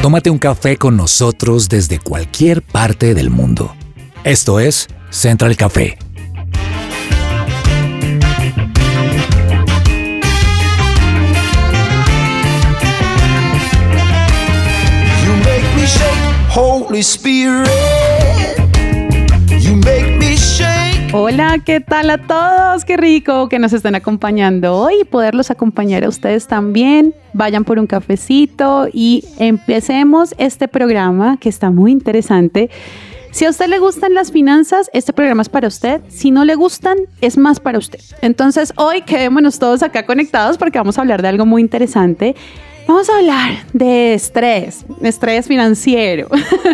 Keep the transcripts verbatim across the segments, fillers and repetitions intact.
Tómate un café con nosotros desde cualquier parte del mundo. Esto es Central Café. You make me shake, Holy Spirit. You make me shake. Hola, ¿qué tal a todos? Qué rico que nos estén acompañando hoy y poderlos acompañar a ustedes también. Vayan por un cafecito y empecemos este programa que está muy interesante. Si a usted le gustan las finanzas, este programa es para usted. Si no le gustan, es más para usted. Entonces, hoy quedémonos todos acá conectados porque vamos a hablar de algo muy interesante. Vamos a hablar de estrés, estrés financiero.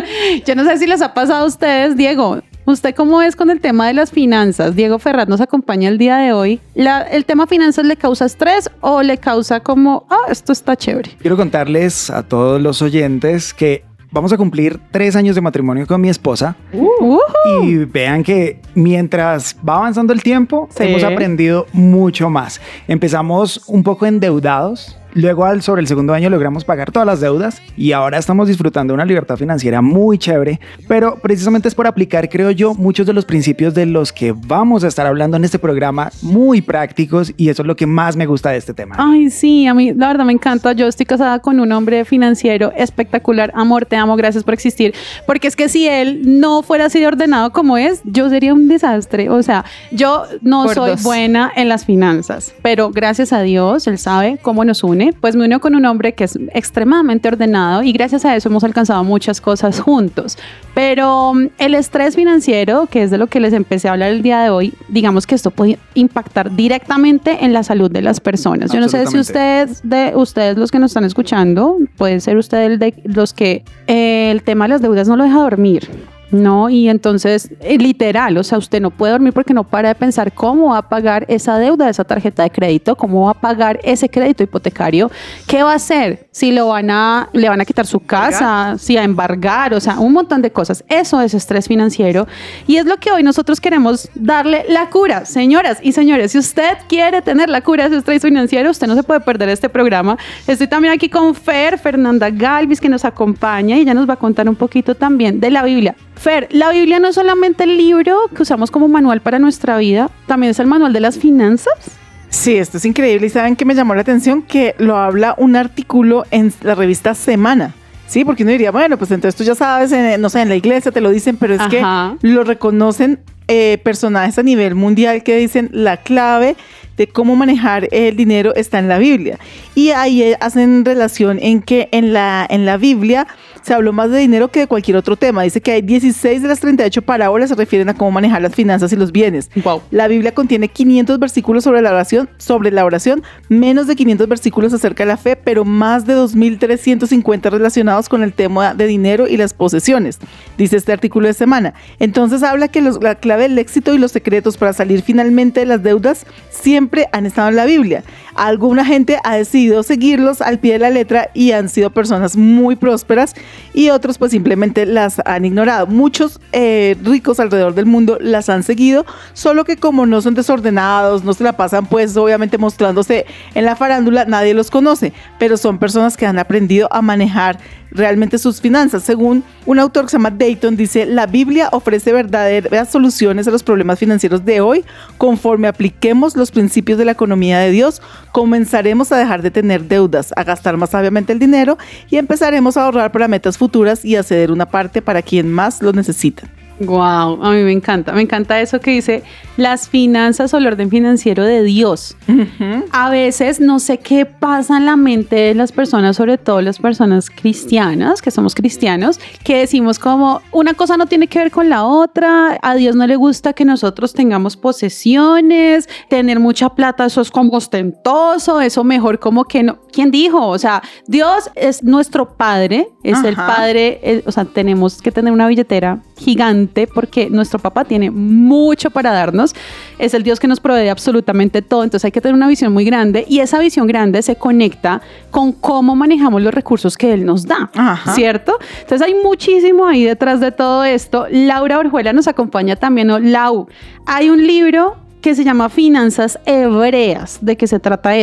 Yo no sé si les ha pasado a ustedes, Diego. ¿Usted cómo es con el tema de las finanzas? Diego Ferraz nos acompaña el día de hoy. La, ¿El tema finanzas le causa estrés o le causa como, ah, oh, esto está chévere? Quiero contarles a todos los oyentes que vamos a cumplir tres años de matrimonio con mi esposa. Uh. Y vean que mientras va avanzando el tiempo, sí, hemos aprendido mucho más. Empezamos un poco endeudados. Luego, al, sobre el segundo año, logramos pagar todas las deudas y ahora estamos disfrutando de una libertad financiera muy chévere, pero precisamente es por aplicar, creo yo, muchos de los principios de los que vamos a estar hablando en este programa, muy prácticos, y eso es lo que más me gusta de este tema. Ay, sí, a mí la verdad me encanta. Yo estoy casada con un hombre financiero espectacular. Amor, te amo, gracias por existir, porque es que si él no fuera así de ordenado como es, yo sería un desastre. O sea, yo no por soy dos. buena en las finanzas, pero gracias a Dios, él sabe cómo nos une. Pues me unió con un hombre que es extremadamente ordenado y gracias a eso hemos alcanzado muchas cosas juntos. Pero el estrés financiero, que es de lo que les empecé a hablar el día de hoy, digamos que esto puede impactar directamente en la salud de las personas. Yo no sé si ustedes, de ustedes los que nos están escuchando, puede ser ustedes de los que eh, el tema de las deudas no lo deja dormir. No, y entonces, eh, literal, o sea, usted no puede dormir porque no para de pensar cómo va a pagar esa deuda de esa tarjeta de crédito, cómo va a pagar ese crédito hipotecario, qué va a hacer, si lo van a, le van a quitar su casa, si a embargar, o sea, un montón de cosas. Eso es estrés financiero y es lo que hoy nosotros queremos darle la cura. Señoras y señores, si usted quiere tener la cura de ese estrés financiero, usted no se puede perder este programa. Estoy también aquí con Fer, Fernanda Galvis, que nos acompaña y ella nos va a contar un poquito también de la Biblia. Fer, la Biblia no es solamente el libro que usamos como manual para nuestra vida, también es el manual de las finanzas. Sí, esto es increíble. ¿Y saben qué me llamó la atención? Que lo habla un artículo en la revista Semana. Sí, porque uno diría, bueno, pues entonces tú ya sabes, en, no sé, en la iglesia te lo dicen, pero es Ajá. que lo reconocen eh, personajes a nivel mundial que dicen la clave de cómo manejar el dinero está en la Biblia. Y ahí hacen relación en que en la, en la Biblia se habló más de dinero que de cualquier otro tema. Dice que hay dieciséis de las treinta y ocho parábolas se refieren a cómo manejar las finanzas y los bienes. Wow. La Biblia contiene quinientos versículos sobre la oración, sobre la oración, menos de quinientos versículos acerca de la fe, pero más de dos mil trescientos cincuenta relacionados con el tema de dinero y las posesiones, dice este artículo de Semana. Entonces habla que los, la clave del éxito y los secretos para salir finalmente de las deudas siempre han estado en la Biblia. Alguna gente ha decidido seguirlos al pie de la letra y han sido personas muy prósperas, y otros pues simplemente las han ignorado. Muchos eh, ricos alrededor del mundo las han seguido, solo que como no son desordenados, no se la pasan pues obviamente mostrándose en la farándula, nadie los conoce, pero son personas que han aprendido a manejar realmente sus finanzas. Según un autor que se llama Dayton, dice: la Biblia ofrece verdaderas soluciones a los problemas financieros de hoy. Conforme apliquemos los principios de la economía de Dios, comenzaremos a dejar de tener deudas, a gastar más sabiamente el dinero y empezaremos a ahorrar para metas futuras y a ceder una parte para quien más lo necesita. Wow, a mí me encanta, me encanta eso que dice las finanzas o el orden financiero de Dios. Uh-huh. A veces no sé qué pasa en la mente de las personas, sobre todo las personas cristianas, que somos cristianos, que decimos como una cosa no tiene que ver con la otra, a Dios no le gusta que nosotros tengamos posesiones, tener mucha plata, eso es como ostentoso, eso mejor como que no. ¿Quién dijo? O sea, Dios es nuestro Padre, es Ajá. el Padre, es, o sea, tenemos que tener una billetera gigante porque nuestro papá tiene mucho para darnos, es el Dios que nos provee absolutamente todo, entonces hay que tener una visión muy grande y esa visión grande se conecta con cómo manejamos los recursos que Él nos da, Ajá. ¿cierto? Entonces hay muchísimo ahí detrás de todo esto. Laura Orjuela nos acompaña también, ¿no? Lau, hay un libro que se llama Finanzas Hebreas. ¿De qué se trata eso?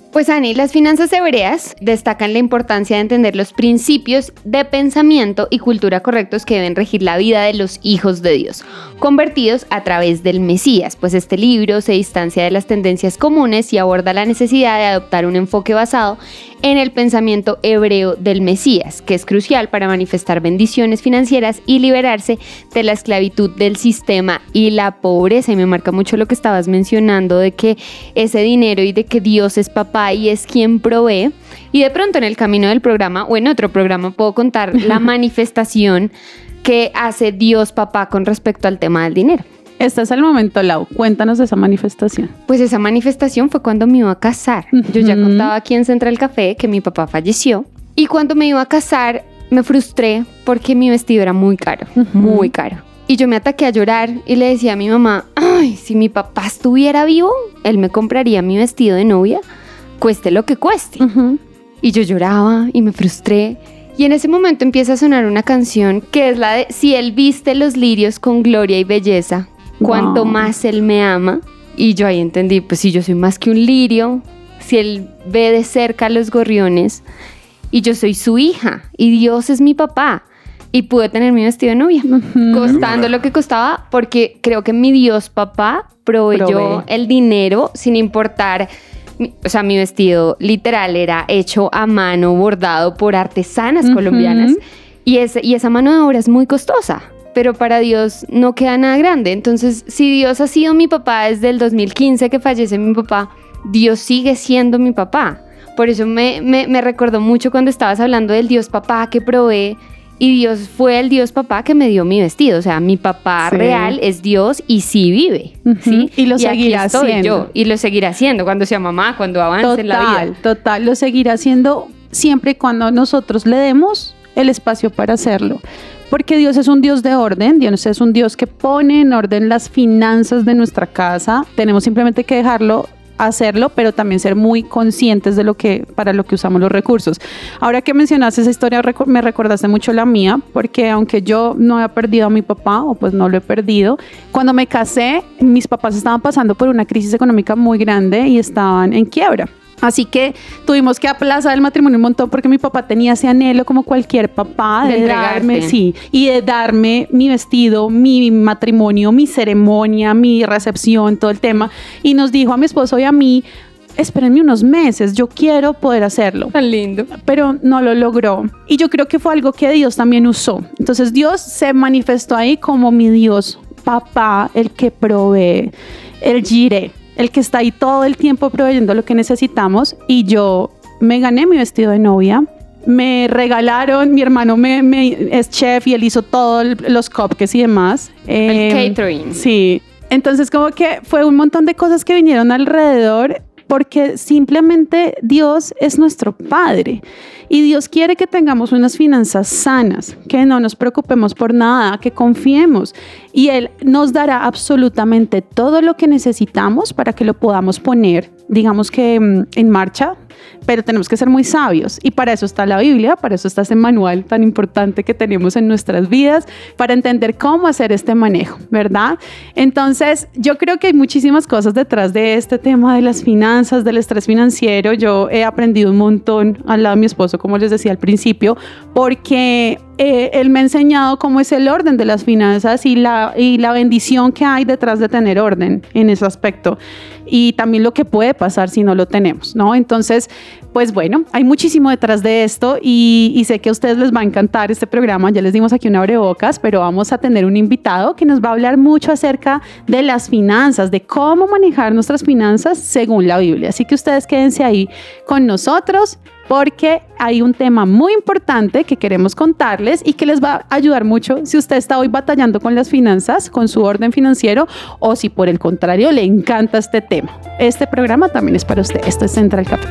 Pues Ani, las finanzas hebreas destacan la importancia de entender los principios de pensamiento y cultura correctos que deben regir la vida de los hijos de Dios, convertidos a través del Mesías, pues este libro se distancia de las tendencias comunes y aborda la necesidad de adoptar un enfoque basado en el pensamiento hebreo del Mesías, que es crucial para manifestar bendiciones financieras y liberarse de la esclavitud del sistema y la pobreza. Y me marca mucho lo que estabas mencionando de que ese dinero y de que Dios es papá y es quien provee. Y de pronto en el camino del programa o en otro programa puedo contar la manifestación que hace Dios papá con respecto al tema del dinero. Este es el momento, Lau. Cuéntanos de esa manifestación. Pues esa manifestación fue cuando me iba a casar. Uh-huh. Yo ya contaba aquí en Central Café que mi papá falleció. Y cuando me iba a casar me frustré porque mi vestido era muy caro, uh-huh. muy caro. Y yo me ataqué a llorar y le decía a mi mamá, ay, si mi papá estuviera vivo, él me compraría mi vestido de novia, cueste lo que cueste. Uh-huh. Y yo lloraba y me frustré. Y en ese momento empieza a sonar una canción que es la de Si él viste los lirios con gloria y belleza, cuanto wow. más él me ama. Y yo ahí entendí, pues si yo soy más que un lirio, si él ve de cerca los gorriones y yo soy su hija y Dios es mi papá. Y pude tener mi vestido de novia, uh-huh. costando lo que costaba, porque creo que mi Dios papá proveyó Prove. el dinero sin importar. O sea, mi vestido literal era hecho a mano, bordado por artesanas uh-huh. colombianas. Y, ese, y esa mano de obra es muy costosa, pero para Dios no queda nada grande. Entonces, si Dios ha sido mi papá desde el dos mil quince que fallece mi papá, Dios sigue siendo mi papá. Por eso me, me, me recordó mucho cuando estabas hablando del Dios papá que provee. Y Dios fue el Dios papá que me dio mi vestido. O sea, mi papá sí. real es Dios y sí vive. Uh-huh. ¿sí? Y lo y seguirá haciendo. Yo, y lo seguirá haciendo cuando sea mamá, cuando avance total, en la vida. Total, total. Lo seguirá haciendo siempre y cuando nosotros le demos el espacio para hacerlo. Porque Dios es un Dios de orden. Dios es un Dios que pone en orden las finanzas de nuestra casa. Tenemos simplemente que dejarlo hacerlo, pero también ser muy conscientes de lo que, para lo que usamos los recursos. Ahora que mencionaste esa historia, me recordaste mucho la mía, porque aunque yo no he perdido a mi papá, o pues no lo he perdido, cuando me casé, mis papás estaban pasando por una crisis económica muy grande y estaban en quiebra. Así que tuvimos que aplazar el matrimonio un montón porque mi papá tenía ese anhelo como cualquier papá de, de darme, sí, y de darme mi vestido, mi matrimonio, mi ceremonia, mi recepción, todo el tema. Y nos dijo a mi esposo y a mí, espérenme unos meses, yo quiero poder hacerlo. Tan lindo. Pero no lo logró. Y yo creo que fue algo que Dios también usó. Entonces Dios se manifestó ahí como mi Dios, papá, el que provee, el Jireh, el que está ahí todo el tiempo proveyendo lo que necesitamos. Y yo me gané mi vestido de novia. Me regalaron, mi hermano me, me, es chef y él hizo todos los cupcakes y demás. El eh, catering. Sí. Entonces como que fue un montón de cosas que vinieron alrededor porque simplemente Dios es nuestro Padre. Y Dios quiere que tengamos unas finanzas sanas, que no nos preocupemos por nada, que confiemos. Y Él nos dará absolutamente todo lo que necesitamos para que lo podamos poner, digamos que en marcha, pero tenemos que ser muy sabios. Y para eso está la Biblia, para eso está ese manual tan importante que tenemos en nuestras vidas, para entender cómo hacer este manejo, ¿verdad? Entonces, yo creo que hay muchísimas cosas detrás de este tema de las finanzas, del estrés financiero. Yo he aprendido un montón al lado de mi esposo, como les decía al principio, porque eh, él me ha enseñado cómo es el orden de las finanzas y la, y la bendición que hay detrás de tener orden en ese aspecto. Y también lo que puede pasar si no lo tenemos, ¿no? Entonces, pues bueno, hay muchísimo detrás de esto y, y sé que a ustedes les va a encantar este programa. Ya les dimos aquí un abrebocas, pero vamos a tener un invitado que nos va a hablar mucho acerca de las finanzas, de cómo manejar nuestras finanzas según la Biblia. Así que ustedes quédense ahí con nosotros, porque hay un tema muy importante que queremos contarles y que les va a ayudar mucho si usted está hoy batallando con las finanzas, con su orden financiero, o si por el contrario le encanta este tema. Este programa también es para usted. Esto es Central Café.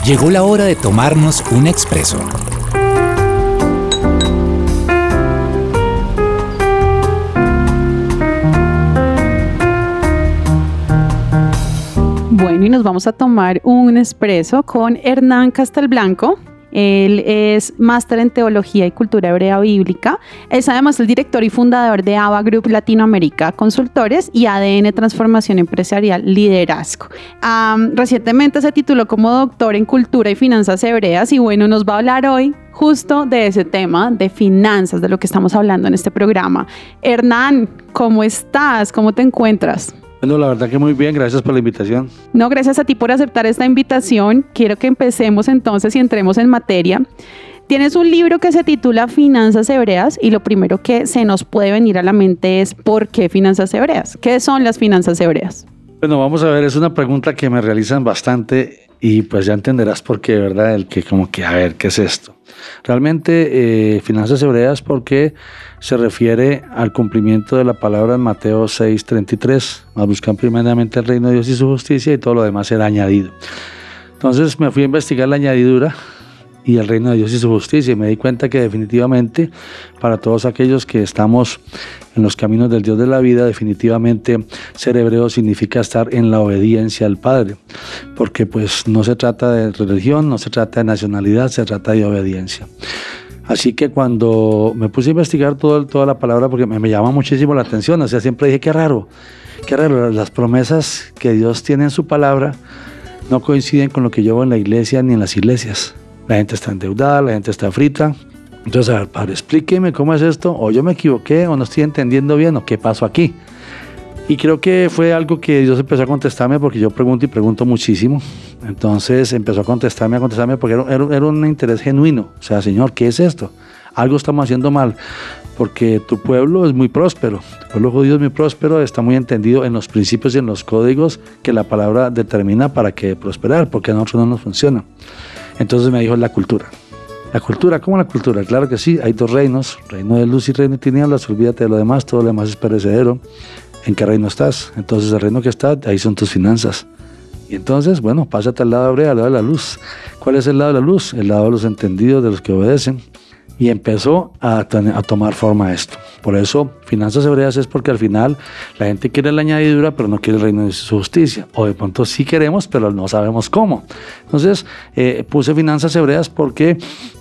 Llegó la hora de tomarnos un expreso. Bueno, y nos vamos a tomar un expreso con Hernán Castelblanco. Él es máster en Teología y Cultura Hebrea Bíblica. Es además el director y fundador de Ava Group Latinoamérica Consultores y A D N Transformación Empresarial Liderazgo. Um, recientemente se tituló como doctor en Cultura y Finanzas Hebreas y bueno, nos va a hablar hoy justo de ese tema, de finanzas, de lo que estamos hablando en este programa. Hernán, ¿cómo estás? ¿Cómo te encuentras? Bueno, la verdad que muy bien, gracias por la invitación. No, gracias a ti por aceptar esta invitación. Quiero que empecemos entonces y entremos en materia. Tienes un libro que se titula Finanzas Hebreas y lo primero que se nos puede venir a la mente es ¿por qué finanzas hebreas? ¿Qué son las finanzas hebreas? Bueno, vamos a ver, es una pregunta que me realizan bastante y pues ya entenderás por qué, ¿verdad? El que como que, a ver, ¿qué es esto? Realmente, eh, finanzas hebreas porque se refiere al cumplimiento de la palabra en Mateo seis treinta y tres. Más buscan primeramente el reino de Dios y su justicia y todo lo demás será añadido. Entonces me fui a investigar la añadidura y el reino de Dios y su justicia y me di cuenta que definitivamente para todos aquellos que estamos en los caminos del Dios de la vida, definitivamente ser hebreo significa estar en la obediencia al Padre, porque pues no se trata de religión, no se trata de nacionalidad, se trata de obediencia. Así que cuando me puse a investigar todo, toda la palabra, porque me, me llama muchísimo la atención, o sea, siempre dije, qué raro, qué raro, las promesas que Dios tiene en su palabra no coinciden con lo que yo veo en la iglesia ni en las iglesias. La gente está endeudada, la gente está frita. Entonces, a ver, padre, explíqueme cómo es esto, o yo me equivoqué, o no estoy entendiendo bien, o qué pasó aquí. Y creo que fue algo que Dios empezó a contestarme, porque yo pregunto y pregunto muchísimo. Entonces empezó a contestarme, a contestarme, porque era, era, era un interés genuino. O sea, Señor, ¿qué es esto? Algo estamos haciendo mal, porque tu pueblo es muy próspero, tu pueblo judío es muy próspero, está muy entendido en los principios y en los códigos que la palabra determina para que prosperar, porque a nosotros no nos funciona. Entonces me dijo la cultura. La cultura, ¿cómo la cultura? Claro que sí, hay dos reinos, reino de luz y reino de tinieblas, olvídate de lo demás, todo lo demás es perecedero. ¿En qué reino estás? Entonces el reino que estás, ahí son tus finanzas. Y entonces, bueno, pásate al lado hebrea, al lado de la luz. ¿Cuál es el lado de la luz? El lado de los entendidos, de los que obedecen. Y empezó a, a tomar forma esto. Por eso, finanzas hebreas es porque al final la gente quiere la añadidura, pero no quiere el reino de su justicia. O de pronto sí queremos, pero no sabemos cómo. Entonces, eh, puse finanzas hebreas porque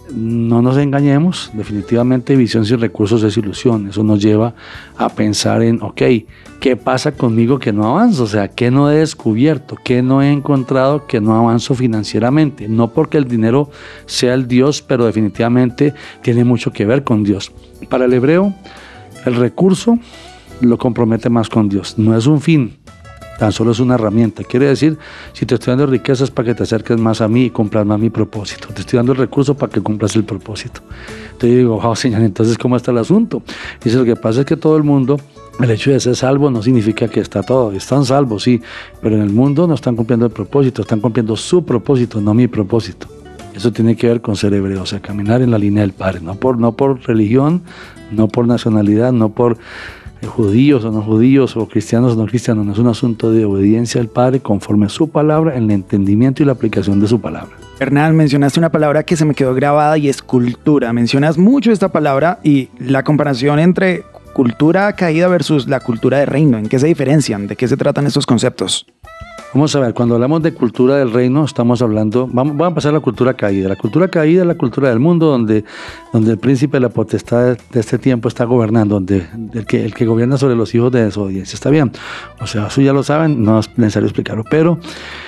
no nos engañemos. Definitivamente, visión sin recursos es ilusión. Eso nos lleva a pensar en, ok, ¿qué pasa conmigo que no avanzo? O sea, ¿qué no he descubierto? ¿Qué no he encontrado que no avanzo financieramente? No porque el dinero sea el Dios, pero definitivamente tiene mucho que ver con Dios. Para el hebreo, el recurso lo compromete más con Dios. No es un fin, tan solo es una herramienta. Quiere decir, si te estoy dando riquezas para que te acerques más a mí y cumplas más mi propósito. Te estoy dando el recurso para que cumplas el propósito. Entonces yo digo, wow, Señor, entonces ¿cómo está el asunto? Dice, lo que pasa es que todo el mundo, el hecho de ser salvo no significa que está todo. Están salvos, sí, pero en el mundo no están cumpliendo el propósito, están cumpliendo su propósito, no mi propósito. Eso tiene que ver con ser hebreo, o sea, caminar en la línea del Padre, no por, no por religión, no por nacionalidad, no por eh, judíos o no judíos, o cristianos o no cristianos, no es un asunto de obediencia al Padre conforme a su palabra, en el entendimiento y la aplicación de su palabra. Hernán, mencionaste una palabra que se me quedó grabada y es cultura. Mencionas mucho esta palabra y la comparación entre cultura caída versus la cultura de reino. ¿En qué se diferencian? ¿De qué se tratan estos conceptos? Vamos a ver, cuando hablamos de cultura del reino, estamos hablando, vamos, vamos a pasar a la cultura caída. La cultura caída es la cultura del mundo donde, donde el príncipe de la potestad de este tiempo está gobernando, donde el que, el que gobierna sobre los hijos de desobediencia. Está bien, o sea, eso ya lo saben, no es necesario explicarlo, pero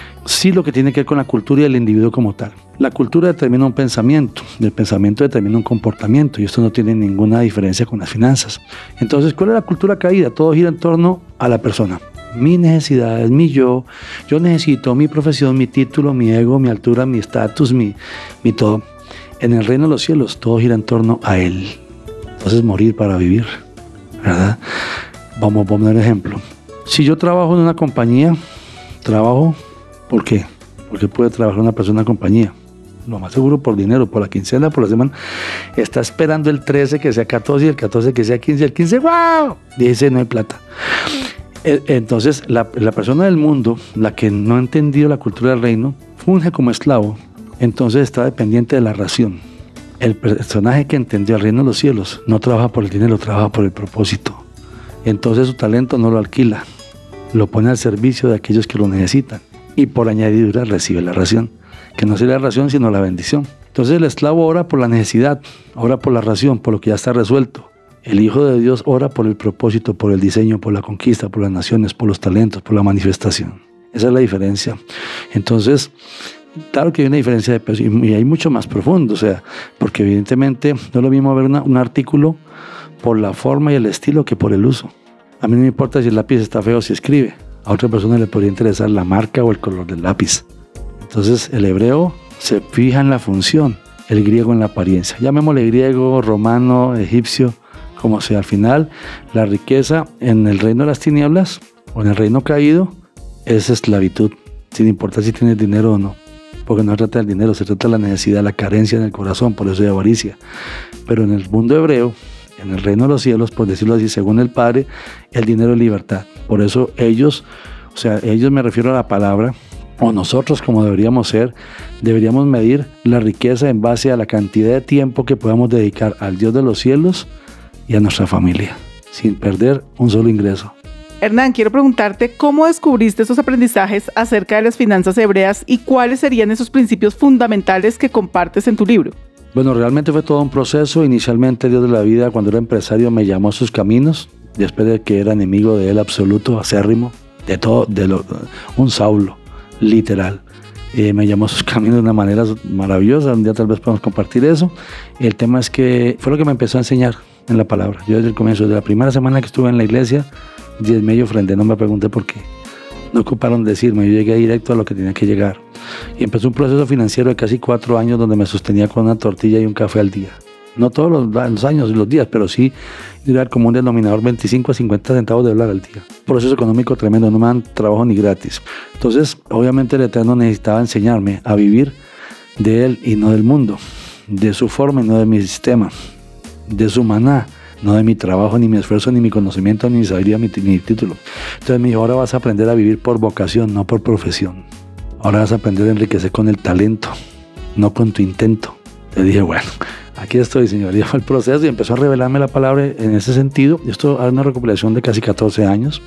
sí lo que tiene que ver con la cultura y el individuo como tal. La cultura determina un pensamiento, el pensamiento determina un comportamiento y esto no tiene ninguna diferencia con las finanzas. Entonces, ¿cuál es la cultura caída? Todo gira en torno a la persona. Mis necesidades, mi yo, yo necesito mi profesión, mi título, mi ego, mi altura, mi estatus, mi, mi todo. En el reino de los cielos todo gira en torno a Él. Entonces morir para vivir, ¿verdad? Vamos a poner un ejemplo. Si yo trabajo en una compañía, trabajo, ¿por qué? Porque puede trabajar una persona en una compañía. Lo más seguro por dinero, por la quincena, por la semana. Está esperando el trece que sea catorce y el catorce que sea quince, el quince, ¡wow! dieciséis no hay plata. Entonces, la, la persona del mundo, la que no ha entendido la cultura del reino, funge como esclavo, entonces está dependiente de la ración. El personaje que entendió el reino de los cielos no trabaja por el dinero, trabaja por el propósito. Entonces su talento no lo alquila, lo pone al servicio de aquellos que lo necesitan y por añadidura recibe la ración, que no sería la ración sino la bendición. Entonces el esclavo ora por la necesidad, ora por la ración, por lo que ya está resuelto. El Hijo de Dios ora por el propósito, por el diseño, por la conquista, por las naciones, por los talentos, por la manifestación. Esa es la diferencia. Entonces, claro que hay una diferencia de peso y hay mucho más profundo, o sea, porque evidentemente no es lo mismo ver una, un artículo por la forma y el estilo que por el uso. A mí no me importa si el lápiz está feo o si escribe. A otra persona le podría interesar la marca o el color del lápiz. Entonces, el hebreo se fija en la función, el griego en la apariencia. Llamémosle griego, romano, egipcio, como sea. Al final, la riqueza en el reino de las tinieblas o en el reino caído es esclavitud, sin importar si tienes dinero o no. Porque no se trata del dinero, se trata de la necesidad, la carencia en el corazón, por eso hay avaricia. Pero en el mundo hebreo, en el reino de los cielos, por decirlo así, según el Padre, el dinero es libertad. Por eso ellos, o sea, ellos me refiero a la palabra, o nosotros como deberíamos ser, deberíamos medir la riqueza en base a la cantidad de tiempo que podamos dedicar al Dios de los cielos y a nuestra familia, sin perder un solo ingreso. Hernán, quiero preguntarte cómo descubriste esos aprendizajes acerca de las finanzas hebreas y cuáles serían esos principios fundamentales que compartes en tu libro. Bueno, realmente fue todo un proceso. Inicialmente Dios de la vida, cuando era empresario, me llamó a sus caminos, después de que era enemigo de él absoluto, acérrimo, de todo, de lo, un Saulo, literal. Eh, me llamó a sus caminos de una manera maravillosa. Un día tal vez podemos compartir eso. El tema es que fue lo que me empezó a enseñar en la palabra. Yo desde el comienzo, desde la primera semana que estuve en la iglesia, diezmé y ofrendé, no me pregunté por qué. No ocuparon decirme, yo llegué directo a lo que tenía que llegar. Y empezó un proceso financiero de casi cuatro años donde me sostenía con una tortilla y un café al día. No todos los, los años y los días, pero sí era como un denominador veinticinco a cincuenta centavos de dólar al día. Proceso económico tremendo, no me dan trabajo ni gratis. Entonces, obviamente el Eterno necesitaba enseñarme a vivir de Él y no del mundo, de su forma y no de mi sistema, de su maná, no de mi trabajo, ni mi esfuerzo, ni mi conocimiento, ni mi sabiduría, ni mi título. Entonces me dijo, ahora vas a aprender a vivir por vocación, no por profesión. Ahora vas a aprender a enriquecer con el talento, no con tu intento. Le dije, bueno, aquí estoy, Señor. Y fue el proceso y empezó a revelarme la palabra en ese sentido. Y esto es una recopilación de casi catorce años,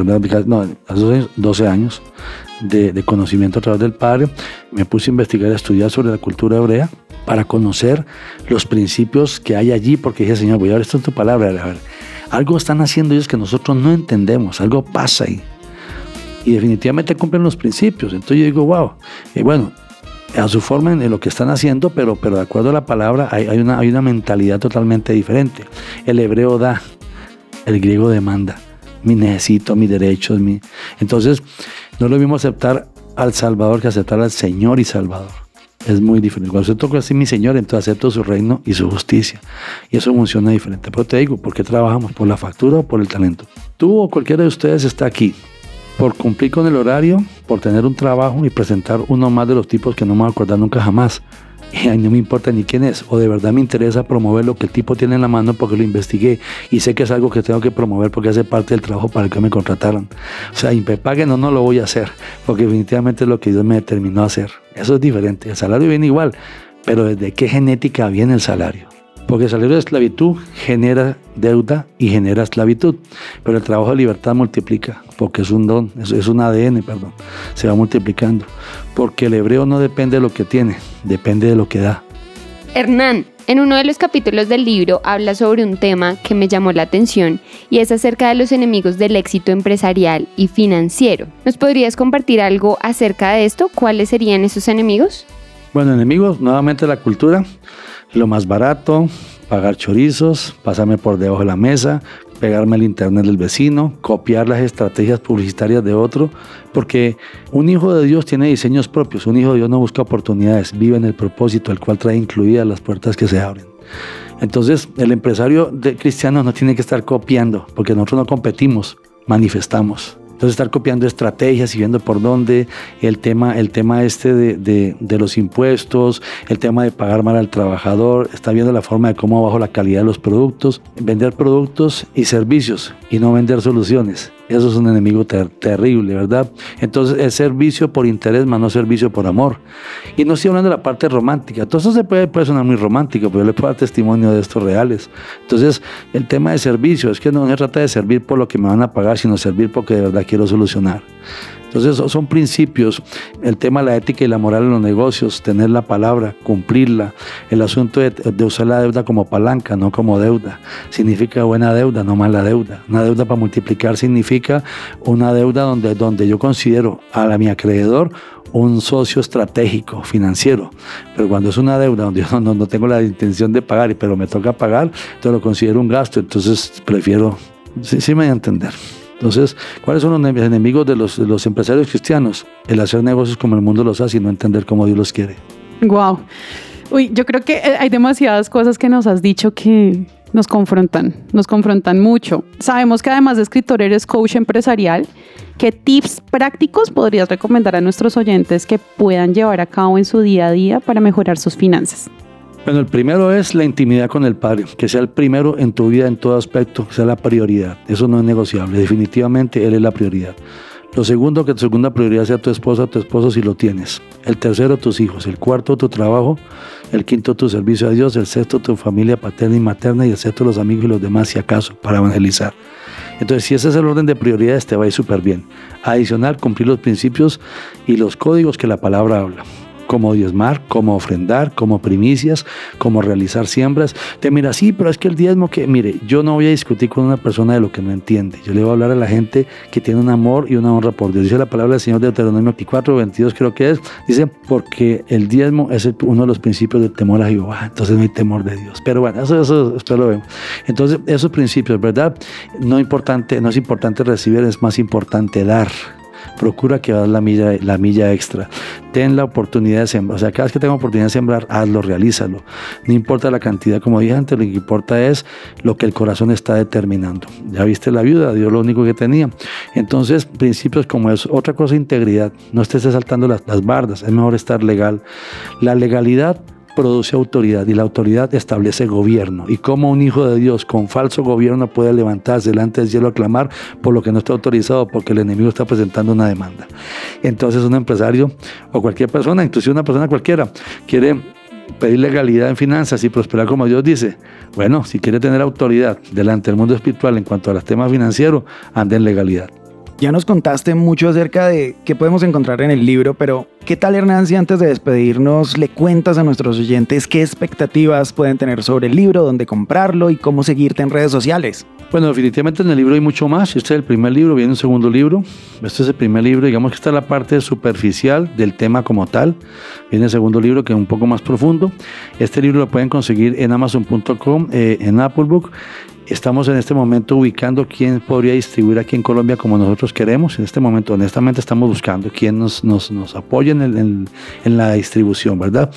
no, hace doce años de, de conocimiento a través del Padre. Me puse a investigar, a estudiar sobre la cultura hebrea, para conocer los principios que hay allí, porque dije, Señor, voy a ver esto en tu palabra, a ver, algo están haciendo ellos que nosotros no entendemos, algo pasa ahí, y definitivamente cumplen los principios. Entonces yo digo, wow, y bueno, a su forma en lo que están haciendo, pero, pero de acuerdo a la palabra hay, hay, una, hay una mentalidad totalmente diferente. El hebreo da, el griego demanda, mi necesito, mis derechos, mi... Entonces no es lo mismo aceptar al Salvador que aceptar al Señor y Salvador. Es muy diferente. Cuando acepto que es mi Señor, entonces acepto su reino y su justicia. Y eso funciona diferente. Pero te digo, ¿por qué trabajamos? ¿Por la factura o por el talento? Tú o cualquiera de ustedes está aquí por cumplir con el horario, por tener un trabajo y presentar uno más de los tipos que no me voy a acordar nunca jamás. Y no me importa ni quién es, o de verdad me interesa promover lo que el tipo tiene en la mano porque lo investigué y sé que es algo que tengo que promover porque hace parte del trabajo para el que me contrataron. O sea, y me paguen o no, lo voy a hacer, porque definitivamente es lo que Dios me determinó a hacer. Eso es diferente. El salario viene igual, pero ¿desde qué genética viene el salario? Porque el salario de esclavitud genera deuda y genera esclavitud, pero el trabajo de libertad multiplica, porque es un don, es, es un A D N, perdón, se va multiplicando, porque el hebreo no depende de lo que tiene, depende de lo que da. Hernán, en uno de los capítulos del libro habla sobre un tema que me llamó la atención y es acerca de los enemigos del éxito empresarial y financiero. ¿Nos podrías compartir algo acerca de esto? ¿Cuáles serían esos enemigos? Bueno, enemigos, nuevamente la cultura. Lo más barato, pagar chorizos, pasarme por debajo de la mesa, pegarme al internet del vecino, copiar las estrategias publicitarias de otro, porque un hijo de Dios tiene diseños propios, un hijo de Dios no busca oportunidades, vive en el propósito, el cual trae incluidas las puertas que se abren. Entonces, el empresario de cristiano no tiene que estar copiando, porque nosotros no competimos, manifestamos. Entonces estar copiando estrategias y viendo por dónde, el tema, el tema este de, de, de los impuestos, el tema de pagar mal al trabajador, está viendo la forma de cómo bajo la calidad de los productos, vender productos y servicios y no vender soluciones. Eso es un enemigo ter- terrible, ¿verdad? Entonces es servicio por interés, más no servicio por amor. Y no estoy hablando de la parte romántica. Todo eso se puede, puede sonar muy romántico, pero yo le puedo dar testimonio de estos reales. Entonces el tema de servicio es que no se trata de servir por lo que me van a pagar, sino servir porque de verdad quiero solucionar. Entonces son principios, el tema de la ética y la moral en los negocios, tener la palabra, cumplirla, el asunto de, de usar la deuda como palanca, no como deuda. Significa buena deuda, no mala deuda. Una deuda para multiplicar significa una deuda donde, donde yo considero a la, mi acreedor un socio estratégico financiero, pero cuando es una deuda donde yo no, no tengo la intención de pagar, pero me toca pagar, entonces lo considero un gasto, entonces prefiero, sí, sí me voy a entender. Entonces, ¿cuáles son los enemigos de los, de los empresarios cristianos? El hacer negocios como el mundo los hace y no entender cómo Dios los quiere. Wow. Uy, yo creo que hay demasiadas cosas que nos has dicho que nos confrontan, nos confrontan mucho. Sabemos que además de escritor eres coach empresarial. ¿Qué tips prácticos podrías recomendar a nuestros oyentes que puedan llevar a cabo en su día a día para mejorar sus finanzas? Bueno, el primero es la intimidad con el Padre, que sea el primero en tu vida en todo aspecto, que sea la prioridad. Eso no es negociable, definitivamente Él es la prioridad. Lo segundo, que tu segunda prioridad sea tu esposa o tu esposo si lo tienes. El tercero, tus hijos. El cuarto, tu trabajo. El quinto, tu servicio a Dios. El sexto, tu familia paterna y materna. Y el sexto, los amigos y los demás, si acaso, para evangelizar. Entonces, si ese es el orden de prioridades, te va a ir súper bien. Adicional, cumplir los principios y los códigos que la palabra habla. Cómo diezmar, cómo ofrendar, cómo primicias, cómo realizar siembras. Te mira, sí, pero es que el diezmo que, mire, yo no voy a discutir con una persona de lo que no entiende. Yo le voy a hablar a la gente que tiene un amor y una honra por Dios. Dice la palabra del Señor de Deuteronomio veinticuatro, veintidós creo que es. Dice, porque el diezmo es el, uno de los principios del temor a Jehová. Entonces no hay temor de Dios. Pero bueno, eso, eso espero lo vemos. Entonces, esos principios, ¿verdad? No, importante, no es importante recibir, es más importante dar. Procura que hagas la milla, la milla extra. Ten la oportunidad de sembrar. O sea, cada vez que tengas oportunidad de sembrar, hazlo, realízalo. No importa la cantidad, como dije antes, lo que importa es lo que el corazón está determinando. Ya viste la viuda, dio lo único que tenía. Entonces, principios como eso. Otra cosa, integridad. No estés saltando las, las bardas. Es mejor estar legal. La legalidad produce autoridad y la autoridad establece gobierno. Y como un hijo de Dios con falso gobierno puede levantarse delante del cielo a clamar por lo que no está autorizado porque el enemigo está presentando una demanda. Entonces un empresario o cualquier persona, inclusive una persona cualquiera, quiere pedir legalidad en finanzas y prosperar como Dios dice. Bueno, si quiere tener autoridad delante del mundo espiritual en cuanto a los temas financieros, ande en legalidad. Ya nos contaste mucho acerca de qué podemos encontrar en el libro, pero ¿qué tal, Hernán, si antes de despedirnos le cuentas a nuestros oyentes qué expectativas pueden tener sobre el libro, dónde comprarlo y cómo seguirte en redes sociales? Bueno, definitivamente en el libro hay mucho más. Este es el primer libro, viene un segundo libro. Este es el primer libro, digamos que esta es la parte superficial del tema como tal. Viene el segundo libro que es un poco más profundo. Este libro lo pueden conseguir en amazon punto com, eh, en Apple Book. Estamos en este momento ubicando quién podría distribuir aquí en Colombia como nosotros queremos. En este momento, honestamente, estamos buscando quién nos, nos, nos apoye en, el, en, en la distribución, ¿verdad?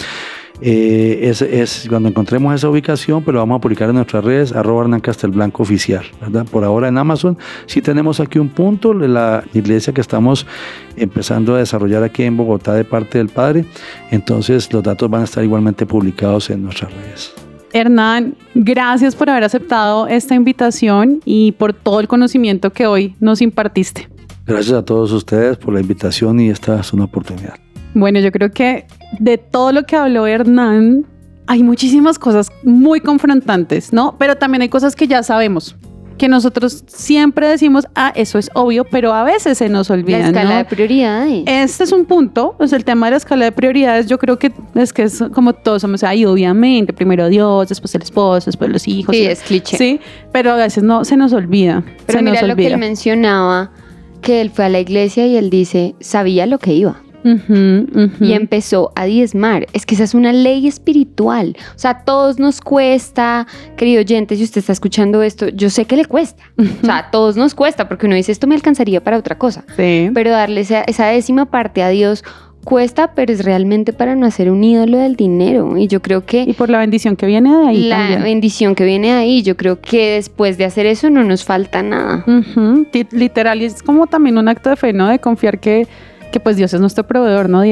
Eh, es, es cuando encontremos esa ubicación, pero vamos a publicar en nuestras redes, arroba Hernán Castelblanco oficial, ¿verdad? Por ahora en Amazon sí tenemos aquí un punto, la iglesia que estamos empezando a desarrollar aquí en Bogotá de parte del Padre, entonces los datos van a estar igualmente publicados en nuestras redes. Hernán, gracias por haber aceptado esta invitación y por todo el conocimiento que hoy nos impartiste. Gracias a todos ustedes por la invitación y esta es una oportunidad. Bueno, yo creo que de todo lo que habló Hernán, hay muchísimas cosas muy confrontantes, ¿no? Pero también hay cosas que ya sabemos, que nosotros siempre decimos, ah, eso es obvio, pero a veces se nos olvida, la escala ¿no? de prioridades. Este es un punto, pues el tema de la escala de prioridades, yo creo que es que es como todos somos ahí, obviamente, primero Dios, después el esposo, después los hijos. Sí, es cliché. Sí, pero a veces no, se nos olvida. Pero se mira nos lo olvida. que él mencionaba, que él fue a la iglesia y él dice, sabía lo que iba. Uh-huh, uh-huh. Y empezó a diezmar. Es que esa es una ley espiritual. O sea, a todos nos cuesta, querido oyente, si usted está escuchando esto, yo sé que le cuesta. Uh-huh. O sea, a todos nos cuesta, porque uno dice, esto me alcanzaría para otra cosa. Sí. Pero darle esa, esa décima parte a Dios cuesta, pero es realmente para no hacer un ídolo del dinero. Y yo creo que... Y por la bendición que viene de ahí La también. bendición que viene de ahí. Yo creo que después de hacer eso no nos falta nada. Uh-huh. Literal, y es como también un acto de fe, ¿no? De confiar que, que pues Dios es nuestro proveedor, ¿no, Diego?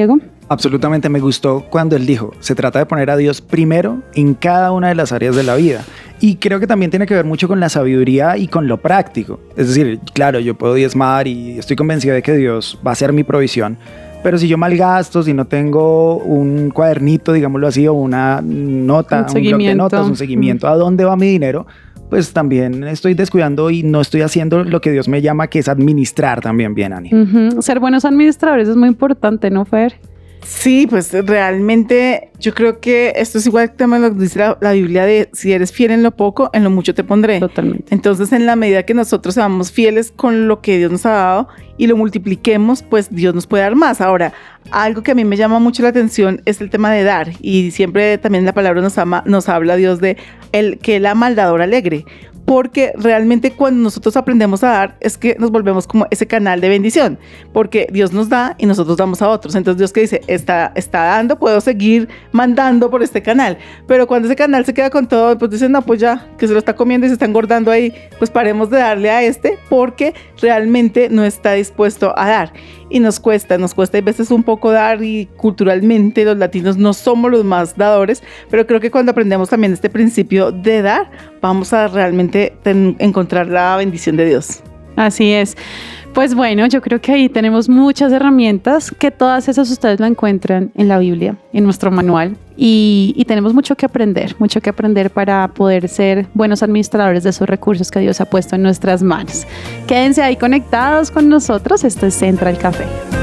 Absolutamente, me gustó cuando él dijo, se trata de poner a Dios primero en cada una de las áreas de la vida. Y creo que también tiene que ver mucho con la sabiduría y con lo práctico. Es decir, claro, yo puedo diezmar y estoy convencido de que Dios va a ser mi provisión. Pero si yo malgasto, si no tengo un cuadernito, digámoslo así, o una nota, un, un bloc de notas, un seguimiento a dónde va mi dinero, pues también estoy descuidando y no estoy haciendo lo que Dios me llama, que es administrar también bien, Ani. Uh-huh. Ser buenos administradores es muy importante, ¿no, Fer? Sí, pues realmente yo creo que esto es igual que lo que dice la, la Biblia de si eres fiel en lo poco, en lo mucho te pondré. Totalmente. Entonces, en la medida que nosotros seamos fieles con lo que Dios nos ha dado y lo multipliquemos, pues Dios nos puede dar más. Ahora, algo que a mí me llama mucho la atención es el tema de dar, y siempre también la palabra nos, ama, nos habla Dios de el que la maldador alegre. Porque realmente cuando nosotros aprendemos a dar es que nos volvemos como ese canal de bendición, porque Dios nos da y nosotros damos a otros. Entonces Dios que dice, está, está dando, puedo seguir mandando por este canal, pero cuando ese canal se queda con todo, pues dicen, no, pues ya, que se lo está comiendo y se está engordando ahí, pues paremos de darle a este, porque realmente no está dispuesto a dar. Y nos cuesta, nos cuesta a veces un poco dar, y culturalmente los latinos no somos los más dadores, pero creo que cuando aprendemos también este principio de dar, vamos a realmente ten, encontrar la bendición de Dios. Así es. Pues bueno, yo creo que ahí tenemos muchas herramientas, que todas esas ustedes la encuentran en la Biblia, en nuestro manual, y, y tenemos mucho que aprender, mucho que aprender para poder ser buenos administradores de esos recursos que Dios ha puesto en nuestras manos. Quédense ahí conectados con nosotros, esto es Central Café.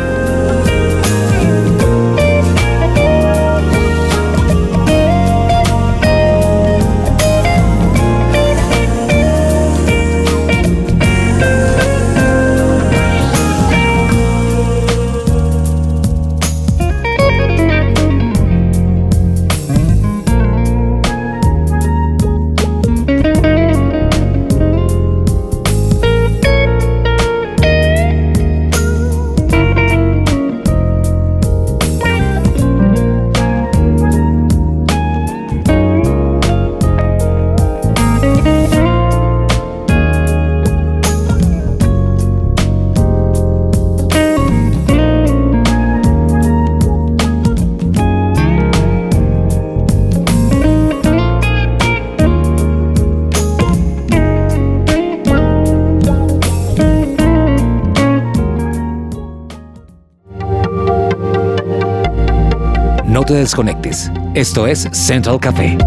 No te desconectes. Esto es Central Café.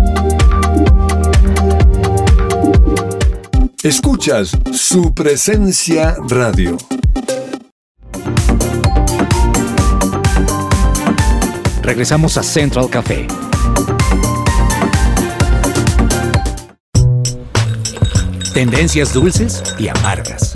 Escuchas su presencia radio. Regresamos a Central Café. Tendencias dulces y amargas.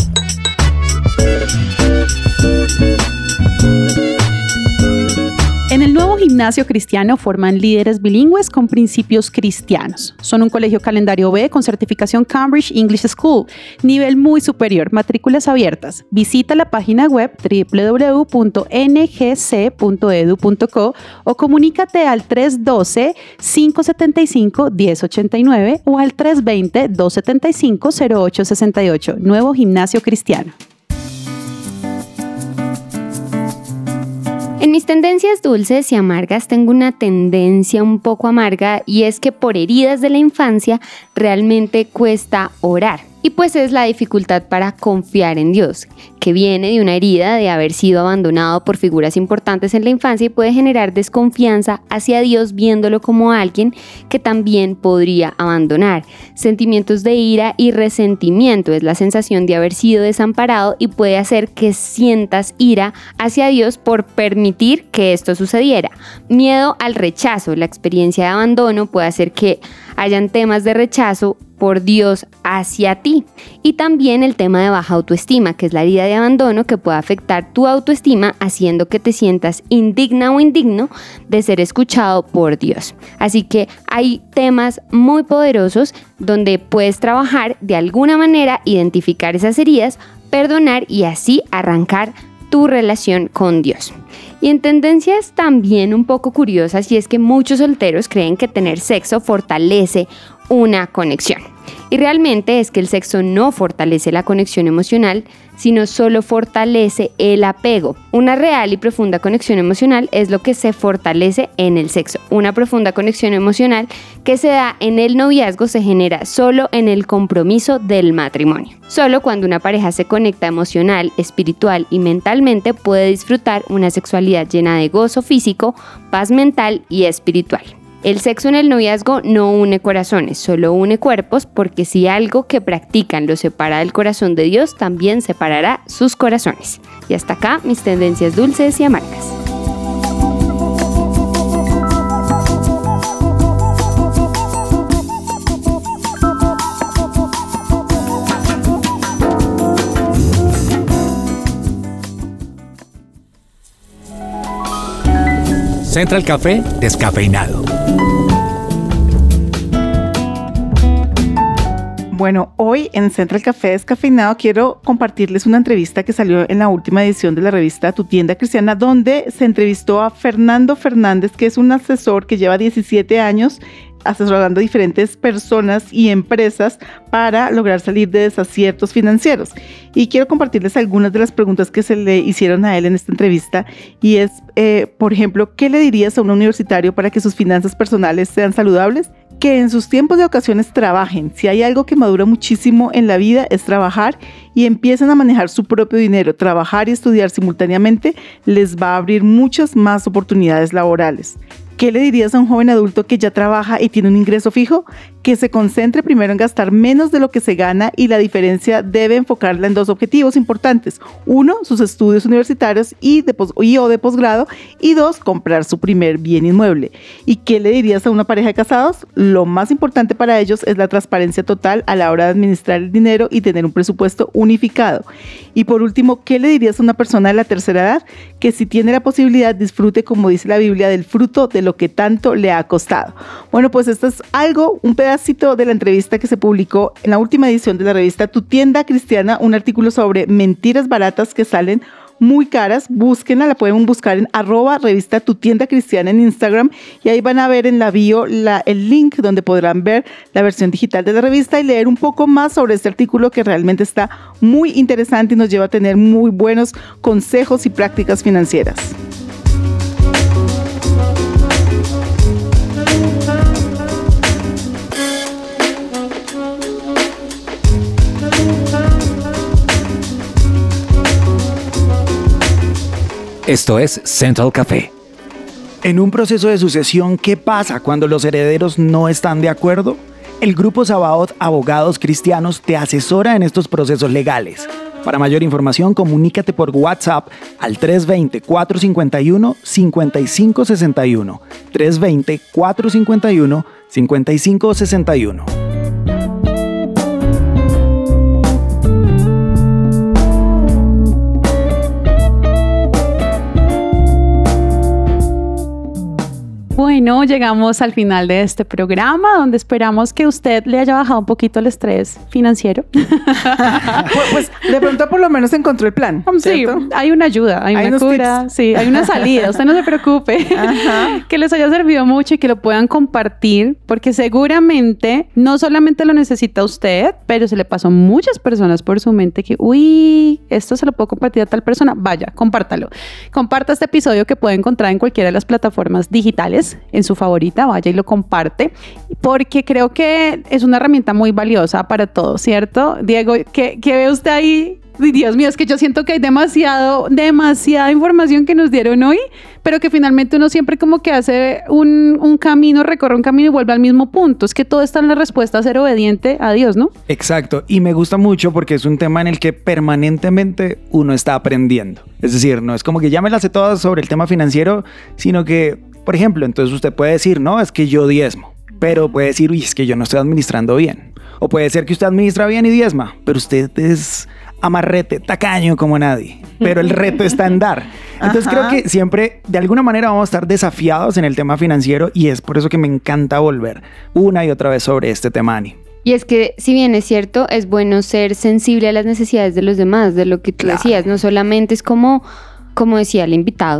En el nuevo gimnasio cristiano forman líderes bilingües con principios cristianos. Son un colegio calendario B con certificación Cambridge English School, nivel muy superior, matrículas abiertas. Visita la página web doble u doble u doble u punto n g c punto e d u punto c o o comunícate al tres uno dos, cinco siete cinco, uno cero ocho nueve o al tres dos cero, dos siete cinco, cero ocho seis ocho. Nuevo gimnasio cristiano. En mis tendencias dulces y amargas tengo una tendencia un poco amarga, y es que por heridas de la infancia realmente cuesta orar. Y pues es la dificultad para confiar en Dios, que viene de una herida de haber sido abandonado por figuras importantes en la infancia y puede generar desconfianza hacia Dios viéndolo como alguien que también podría abandonar. Sentimientos de ira y resentimiento es la sensación de haber sido desamparado y puede hacer que sientas ira hacia Dios por permitir que esto sucediera. Miedo al rechazo, la experiencia de abandono puede hacer que hayan temas de rechazo por Dios hacia ti. Y también el tema de baja autoestima, que es la herida de abandono que puede afectar tu autoestima, haciendo que te sientas indigna o indigno de ser escuchado por Dios. Así que hay temas muy poderosos donde puedes trabajar de alguna manera, identificar esas heridas, perdonar y así arrancar tu relación con Dios. Y en tendencias también un poco curiosas, y es que muchos solteros creen que tener sexo fortalece una conexión. Y realmente es que el sexo no fortalece la conexión emocional, sino solo fortalece el apego. Una real y profunda conexión emocional es lo que se fortalece en el sexo. Una profunda conexión emocional que se da en el noviazgo se genera solo en el compromiso del matrimonio. Solo cuando una pareja se conecta emocional, espiritual y mentalmente puede disfrutar una sexualidad llena de gozo físico, paz mental y espiritual. El sexo en el noviazgo no une corazones, solo une cuerpos, porque si algo que practican los separa del corazón de Dios, también separará sus corazones. Y hasta acá mis tendencias dulces y amargas. Central Café descafeinado. Bueno, hoy en Central Café Descafeinado quiero compartirles una entrevista que salió en la última edición de la revista Tu Tienda Cristiana, donde se entrevistó a Fernando Fernández, que es un asesor que lleva diecisiete años asesorando a diferentes personas y empresas para lograr salir de desaciertos financieros. Y quiero compartirles algunas de las preguntas que se le hicieron a él en esta entrevista, y es, eh, por ejemplo, ¿qué le dirías a un universitario para que sus finanzas personales sean saludables? Que en sus tiempos de ocasiones trabajen. Si hay algo que madura muchísimo en la vida es trabajar, y empiecen a manejar su propio dinero. Trabajar y estudiar simultáneamente les va a abrir muchas más oportunidades laborales. ¿Qué le dirías a un joven adulto que ya trabaja y tiene un ingreso fijo? Que se concentre primero en gastar menos de lo que se gana, y la diferencia debe enfocarla en dos objetivos importantes. Uno, sus estudios universitarios y, de pos- y o de posgrado, y dos, comprar su primer bien inmueble. ¿Y qué le dirías a una pareja de casados? Lo más importante para ellos es la transparencia total a la hora de administrar el dinero y tener un presupuesto unificado. Y por último, ¿qué le dirías a una persona de la tercera edad? Que si tiene la posibilidad disfrute, como dice la Biblia, del fruto de lo que tanto le ha costado. Bueno, pues esto es algo, un pedacito de la entrevista que se publicó en la última edición de la revista Tu Tienda Cristiana, un artículo sobre mentiras baratas que salen muy caras. Búsquenla, la pueden buscar en arroba revista Tu Tienda Cristiana en Instagram, y ahí van a ver en la bio la, el link donde podrán ver la versión digital de la revista y leer un poco más sobre este artículo, que realmente está muy interesante y nos lleva a tener muy buenos consejos y prácticas financieras. Esto es Central Café. En un proceso de sucesión, ¿qué pasa cuando los herederos no están de acuerdo? El Grupo Sabaoth Abogados Cristianos te asesora en estos procesos legales. Para mayor información, comunícate por WhatsApp al tres dos cero, cuatro cinco uno, cinco cinco seis uno, tres dos cero, cuatro cinco uno, cinco cinco seis uno. Bueno, llegamos al final de este programa, donde esperamos que usted le haya bajado un poquito el estrés financiero. pues, pues de pronto por lo menos encontró el plan, ¿cierto? Sí, hay una ayuda, hay, hay una cura, tips. Sí, hay una salida, usted no se preocupe. Ajá. Que les haya servido mucho y que lo puedan compartir, porque seguramente no solamente lo necesita usted, pero se le pasó a muchas personas por su mente que, uy, esto se lo puedo compartir a tal persona. Vaya, compártalo. Comparta este episodio, que puede encontrar en cualquiera de las plataformas digitales, en su favorita, vaya y lo comparte, porque creo que es una herramienta muy valiosa para todos, ¿cierto? Diego, ¿qué, qué ve usted ahí? Dios mío, es que yo siento que hay demasiado, demasiada información que nos dieron hoy, pero que finalmente uno siempre como que hace un, un camino, recorre un camino y vuelve al mismo punto. Es que todo está en la respuesta a ser obediente a Dios, ¿no? Exacto, y me gusta mucho porque es un tema en el que permanentemente uno está aprendiendo. Es decir, no es como que ya me las sé todas sobre el tema financiero, sino que, por ejemplo, entonces usted puede decir, no, es que yo diezmo, pero puede decir, uy, es que yo no estoy administrando bien. O puede ser que usted administra bien y diezma, pero usted es amarrete, tacaño como nadie, pero el reto está en dar. Entonces Ajá. creo que siempre, de alguna manera, vamos a estar desafiados en el tema financiero, y es por eso que me encanta volver una y otra vez sobre este tema, Ani. Y es que, si bien es cierto, es bueno ser sensible a las necesidades de los demás, de lo que tú claro. decías. No solamente es como, como decía el invitado,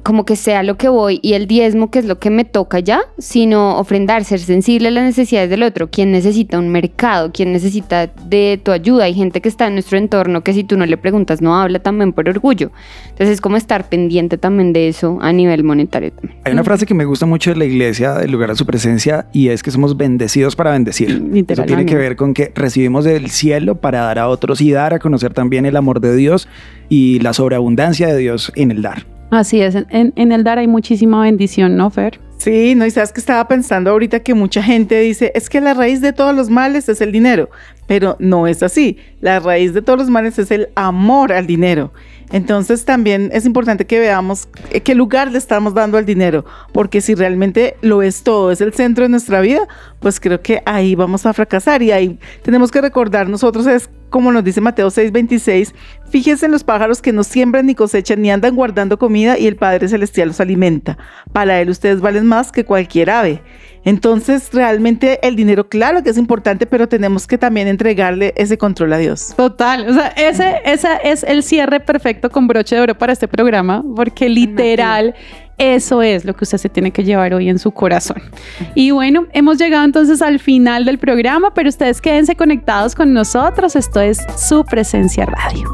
como que sea lo que voy y el diezmo que es lo que me toca ya, sino ofrendar, ser sensible a las necesidades del otro. ¿Quién necesita un mercado? ¿Quién necesita de tu ayuda? Hay gente que está en nuestro entorno que si tú no le preguntas no habla también por orgullo. Entonces es como estar pendiente también de eso a nivel monetario también. Hay una frase que me gusta mucho de la iglesia, del lugar de su presencia, y es que somos bendecidos para bendecir. Eso tiene que ver con que recibimos del cielo para dar a otros y dar a conocer también el amor de Dios y la sobreabundancia de Dios en el dar. Así es, en, en el dar hay muchísima bendición, ¿no, Fer? Sí, no, y sabes que estaba pensando ahorita que mucha gente dice, es que la raíz de todos los males es el dinero, pero no es así. La raíz de todos los males es el amor al dinero. Entonces también es importante que veamos qué lugar le estamos dando al dinero, porque si realmente lo es todo, es el centro de nuestra vida, pues creo que ahí vamos a fracasar y ahí tenemos que recordar nosotros, es como nos dice Mateo seis veintiséis, fíjense en los pájaros que no siembran ni cosechan ni andan guardando comida y el Padre Celestial los alimenta. Para Él ustedes valen más que cualquier ave. Entonces, realmente el dinero, claro que es importante, pero tenemos que también entregarle ese control a Dios. Total, o sea, ese, ese es el cierre perfecto con broche de oro para este programa, porque literal, eso es lo que usted se tiene que llevar hoy en su corazón. Y bueno, hemos llegado entonces al final del programa, pero ustedes quédense conectados con nosotros. Esto es Su Presencia Radio.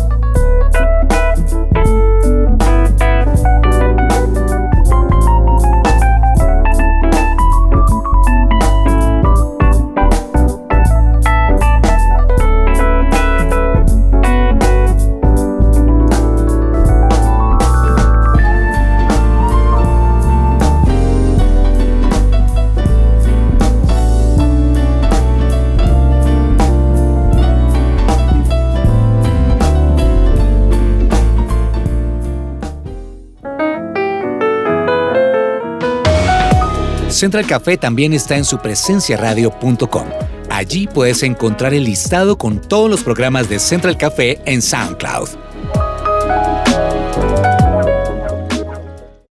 Central Café también está en su presencia radio punto com. Allí puedes encontrar el listado con todos los programas de Central Café en SoundCloud.